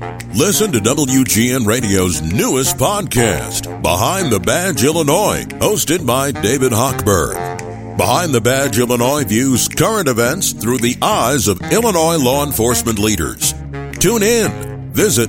Listen to WGN Radio's newest podcast, Behind the Badge Illinois, hosted by David Hochberg. Behind the Badge Illinois views current events through the eyes of Illinois law enforcement leaders. Tune in. Visit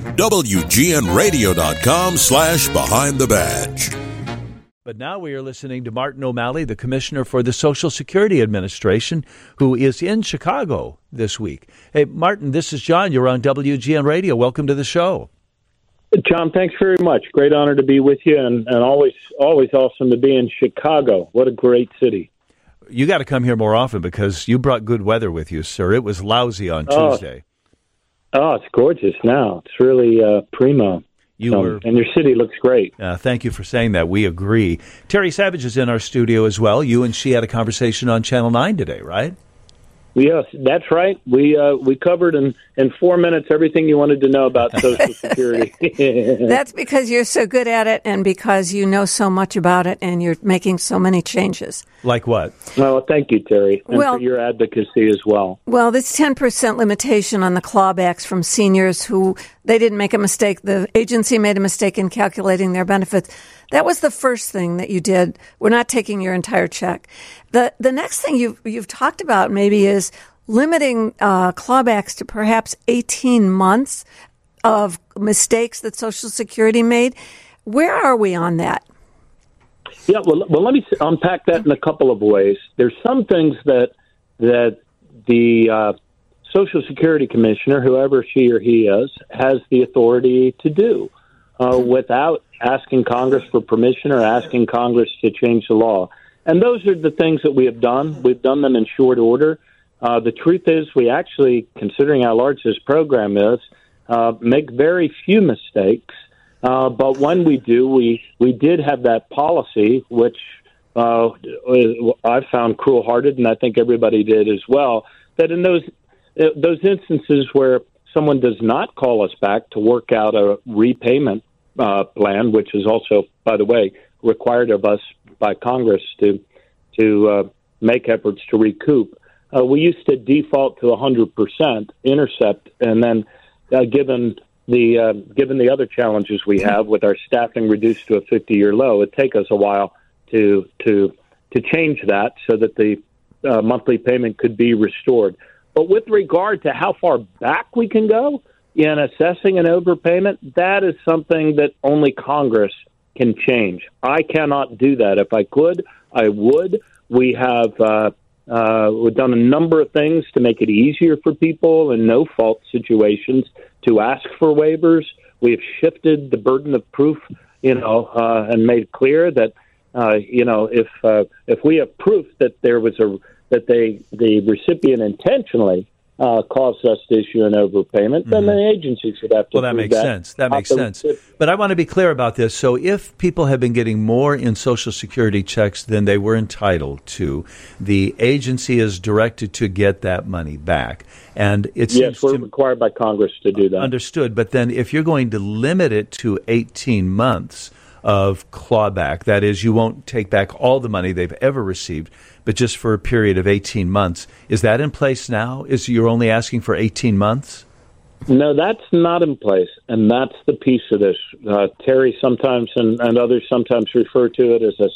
WGNRadio.com/Behind the Badge. But now we are listening to Martin O'Malley, the Commissioner for the Social Security Administration, who is in Chicago this week. Hey, Martin, this is John. You're on WGN Radio. Welcome to the show. John, thanks very much. Great honor to be with you, and always awesome to be in Chicago. What a great city. You got to come here more often because you brought good weather with you, sir. It was lousy on Tuesday. Oh, it's gorgeous now. It's really primo. And your city looks great. Thank you for saying that. We agree. Terry Savage is in our studio as well. You and she had a conversation on Channel 9 today, right? Yes, that's right. We covered in 4 minutes everything you wanted to know about Social Security. That's because you're so good at it and because you know so much about it and you're making so many changes. Like what? Well, thank you, Terry, and for your advocacy as well. Well, this 10% limitation on the clawbacks from seniors who they didn't make a mistake. The agency made a mistake in calculating their benefits. That was the first thing that you did. We're not taking your entire check. The next thing you've talked about maybe is limiting clawbacks to perhaps 18 months of mistakes that Social Security made. Where are we on that? Yeah, well, let me unpack that in a couple of ways. There's some things that the Social Security Commissioner, whoever she or he is, has the authority to do without asking Congress for permission or asking Congress to change the law. And those are the things that we have done. We've done them in short order. The truth is we actually, considering how large this program is, make very few mistakes. But when we do, we did have that policy, which I found cruel-hearted, and I think everybody did as well, that in those instances where someone does not call us back to work out a repayment plan, which is also, by the way, required of us by Congress to make efforts to recoup. We used to default to 100% intercept, and then given the other challenges we have with our staffing reduced to a 50-year low, it'd take us a while to change that so that the monthly payment could be restored. But with regard to how far back we can go in assessing an overpayment, that is something that only Congress can change. I cannot do that. If I could, I would. We have we've done a number of things to make it easier for people in no-fault situations to ask for waivers. We have shifted the burden of proof, and made clear that, if we have proof that there was the recipient intentionally caused us to issue an overpayment, then the agency should have to. Well, that makes sense. That makes sense. But I want to be clear about this. So if people have been getting more in Social Security checks than they were entitled to, the agency is directed to get that money back. And yes, we're required by Congress to do that. Understood. But then if you're going to limit it to 18 months of clawback, that is, you won't take back all the money they've ever received, but just for a period of 18 months. Is that in place now? You're only asking for 18 months? No, that's not in place, and that's the piece of this. Terry sometimes and others sometimes refer to it as a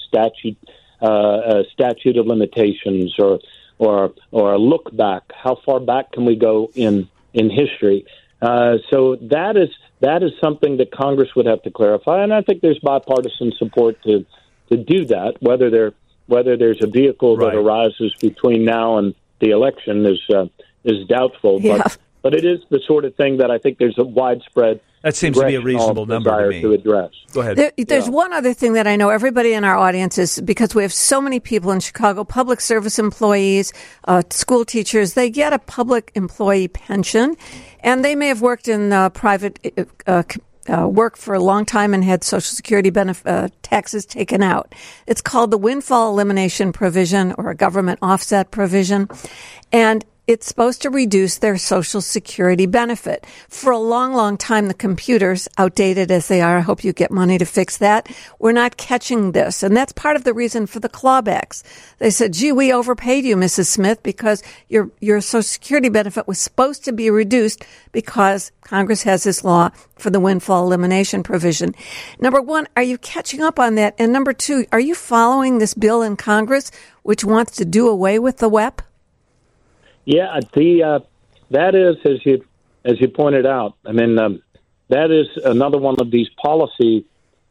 statute of limitations or a look back. How far back can we go in history? So that is something that Congress would have to clarify, and I think there's bipartisan support to do that. Whether there's a vehicle that arises between now and the election is doubtful. Yeah. But it is the sort of thing that I think there's a widespread. That seems to be a reasonable number to me. To address. Go ahead. There's one other thing that I know everybody in our audience is, because we have so many people in Chicago, public service employees, school teachers, they get a public employee pension, and they may have worked in private work for a long time and had Social Security taxes taken out. It's called the windfall elimination provision or a government offset provision. And it's supposed to reduce their Social Security benefit. For a long, long time, the computers, outdated as they are, I hope you get money to fix that, we're not catching this. And that's part of the reason for the clawbacks. They said, gee, we overpaid you, Mrs. Smith, because your Social Security benefit was supposed to be reduced because Congress has this law for the windfall elimination provision. Number one, are you catching up on that? And number two, are you following this bill in Congress which wants to do away with the WEP? Yeah, that is, as you pointed out, I mean, that is another one of these policy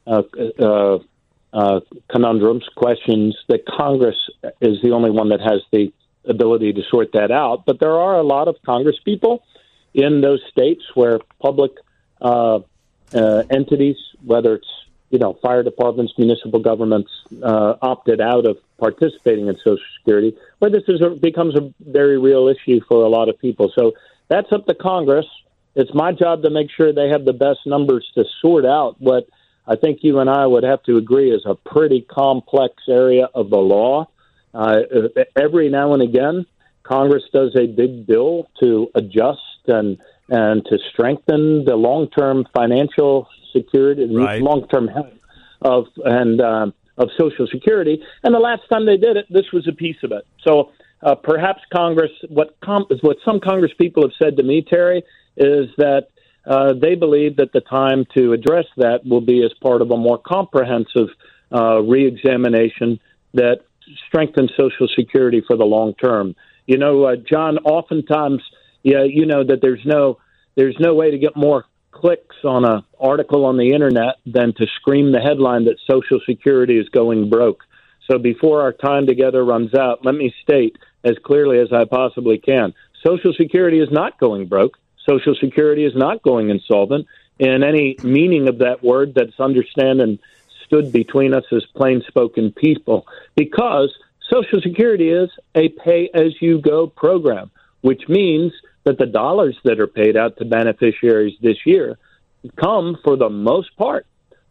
conundrums, questions that Congress is the only one that has the ability to sort that out. But there are a lot of Congress people in those states where public entities, whether it's fire departments, municipal governments, opted out of participating in Social Security, where this becomes a very real issue for a lot of people. So that's up to Congress. It's my job to make sure they have the best numbers to sort out what I think you and I would have to agree is a pretty complex area of the law. Every now and again, Congress does a big bill to adjust and to strengthen the long-term financial security, right, long-term health of Social Security. And the last time they did it, this was a piece of it. So perhaps Congress, what some Congress people have said to me, Terry, is that they believe that the time to address that will be as part of a more comprehensive reexamination that strengthens Social Security for the long term. John, oftentimes, that there's no way to get more clicks on an article on the internet than to scream the headline that Social Security is going broke. So before our time together runs out, let me state as clearly as I possibly can, Social Security is not going broke. Social Security is not going insolvent in any meaning of that word that's understood and stood between us as plain-spoken people, because Social Security is a pay-as-you-go program, which means that the dollars that are paid out to beneficiaries this year come, for the most part,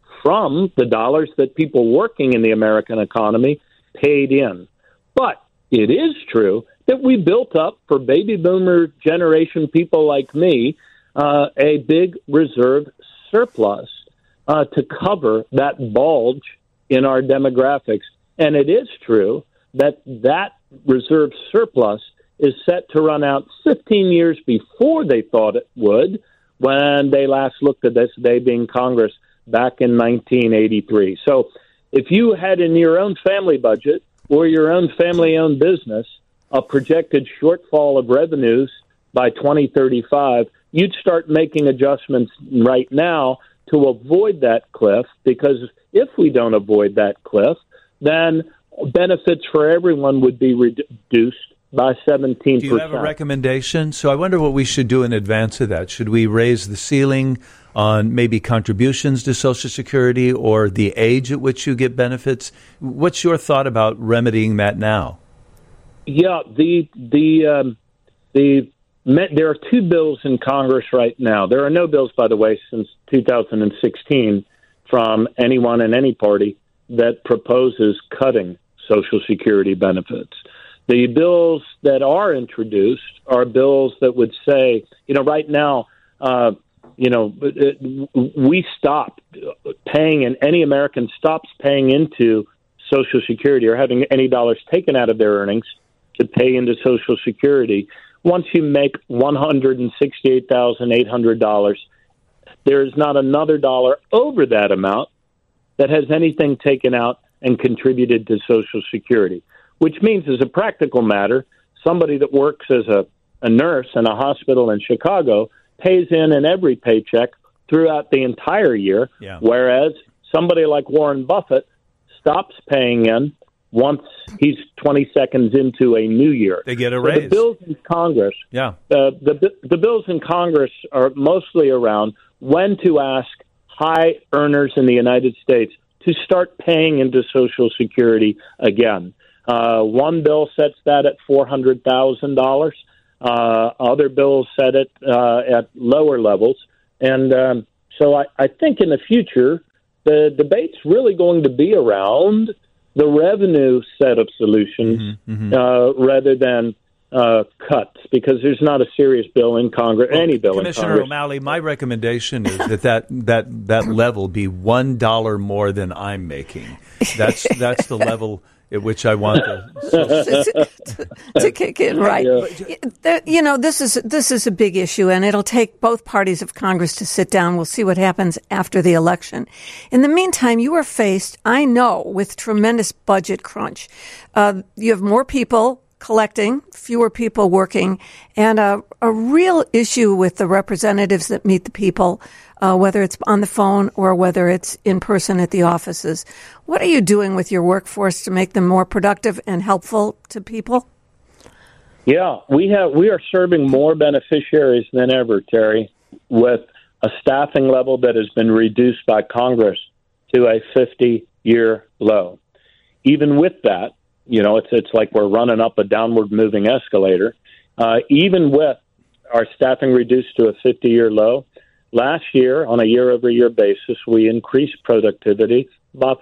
from the dollars that people working in the American economy paid in. But it is true that we built up, for baby boomer generation people like me, a big reserve surplus to cover that bulge in our demographics. And it is true that that reserve surplus is set to run out 15 years before they thought it would when they last looked at this, they being Congress, back in 1983. So if you had in your own family budget or your own family-owned business a projected shortfall of revenues by 2035, you'd start making adjustments right now to avoid that cliff, because if we don't avoid that cliff, then benefits for everyone would be reduced by 17%. Do you have a recommendation? So I wonder what we should do in advance of that. Should we raise the ceiling on maybe contributions to Social Security or the age at which you get benefits? What's your thought about remedying that now? Yeah, there are two bills in Congress right now. There are no bills, by the way, since 2016 from anyone in any party that proposes cutting Social Security benefits. The bills that are introduced are bills that would say, right now, we stop paying, and any American stops paying into Social Security or having any dollars taken out of their earnings to pay into Social Security. Once you make $168,800, there is not another dollar over that amount that has anything taken out and contributed to Social Security, which means, as a practical matter, somebody that works as a nurse in a hospital in Chicago pays in every paycheck throughout the entire year, whereas somebody like Warren Buffett stops paying in once he's 20 seconds into a new year. They get a raise. So the bills in Congress, the bills in Congress are mostly around when to ask high earners in the United States to start paying into Social Security again. One bill sets that at $400,000. Other bills set it at lower levels. And so I think in the future, the debate's really going to be around the revenue set of solutions rather than cuts because there's not a serious bill in Congress, any bill in Congress. Commissioner O'Malley, my recommendation is that level be $1 more than I'm making. That's the level at which I want to kick in, right? Yeah. This is a big issue, and it'll take both parties of Congress to sit down. We'll see what happens after the election. In the meantime, you are faced, I know, with tremendous budget crunch. You have more people collecting, fewer people working, and a real issue with the representatives that meet the people, whether it's on the phone or whether it's in person at the offices. What are you doing with your workforce to make them more productive and helpful to people? Yeah, we are serving more beneficiaries than ever, Terry, with a staffing level that has been reduced by Congress to a 50-year low. Even with that, it's like we're running up a downward moving escalator. Even with our staffing reduced to a 50-year low, last year, on a year-over-year basis, we increased productivity by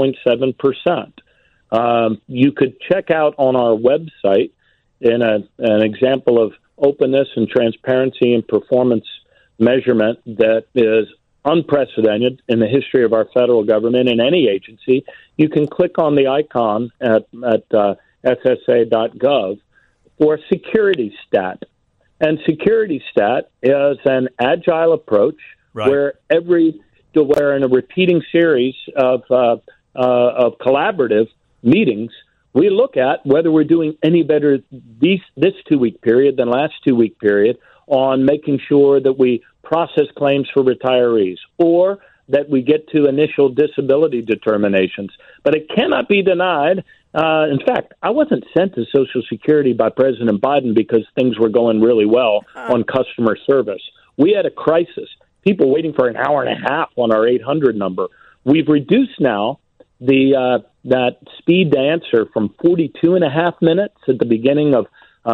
5.7%. You could check out on our website in an example of openness and transparency and performance measurement that is unprecedented in the history of our federal government in any agency. You can click on the icon at SSA.gov for Security Stat. And Security Stat is an agile approach where in a repeating series of collaborative meetings, we look at whether we're doing any better this 2-week period than last 2-week period on making sure that we process claims for retirees or that we get to initial disability determinations. But it cannot be denied. In fact, I wasn't sent to Social Security by President Biden because things were going really well on customer service. We had a crisis. People waiting for an hour and a half on our 800 number. We've reduced now that speed to answer from 42 and a half minutes at the beginning of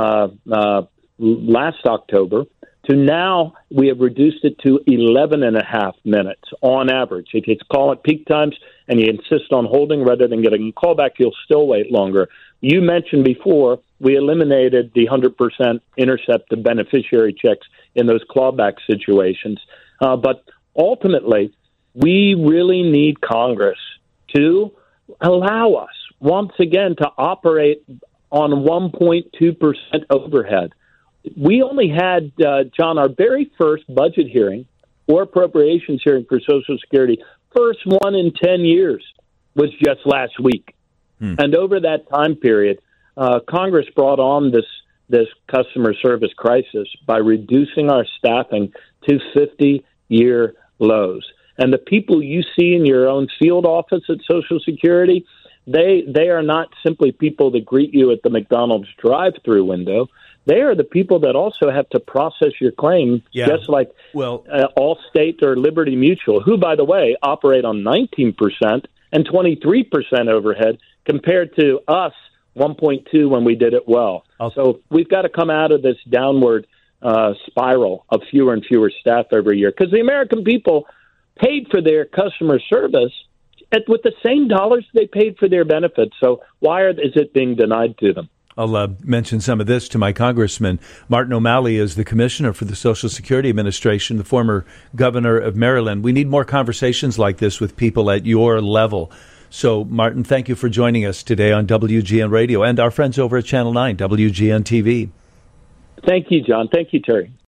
last October to now we have reduced it to 11 and a half minutes on average. If it's call at peak times and you insist on holding rather than getting a call back, you'll still wait longer. You mentioned before we eliminated the 100% intercept the beneficiary checks in those clawback situations. But ultimately, we really need Congress to allow us once again to operate on 1.2% overhead. We only had, John, our very first budget hearing or appropriations hearing for Social Security, first one in 10 years, was just last week. And over that time period, Congress brought on this customer service crisis by reducing our staffing to 50-year lows. And the people you see in your own field office at Social Security, they are not simply people that greet you at the McDonald's drive-through window. They are the people that also have to process your claim, just like Allstate or Liberty Mutual, who, by the way, operate on 19% and 23% overhead compared to us, 1.2 when we did it well. So we've got to come out of this downward spiral of fewer and fewer staff every year because the American people paid for their customer service with the same dollars they paid for their benefits. So why is it being denied to them? I'll mention some of this to my congressman. Martin O'Malley is the commissioner for the Social Security Administration, the former governor of Maryland. We need more conversations like this with people at your level. So, Martin, thank you for joining us today on WGN Radio and our friends over at Channel 9, WGN TV. Thank you, John. Thank you, Terry.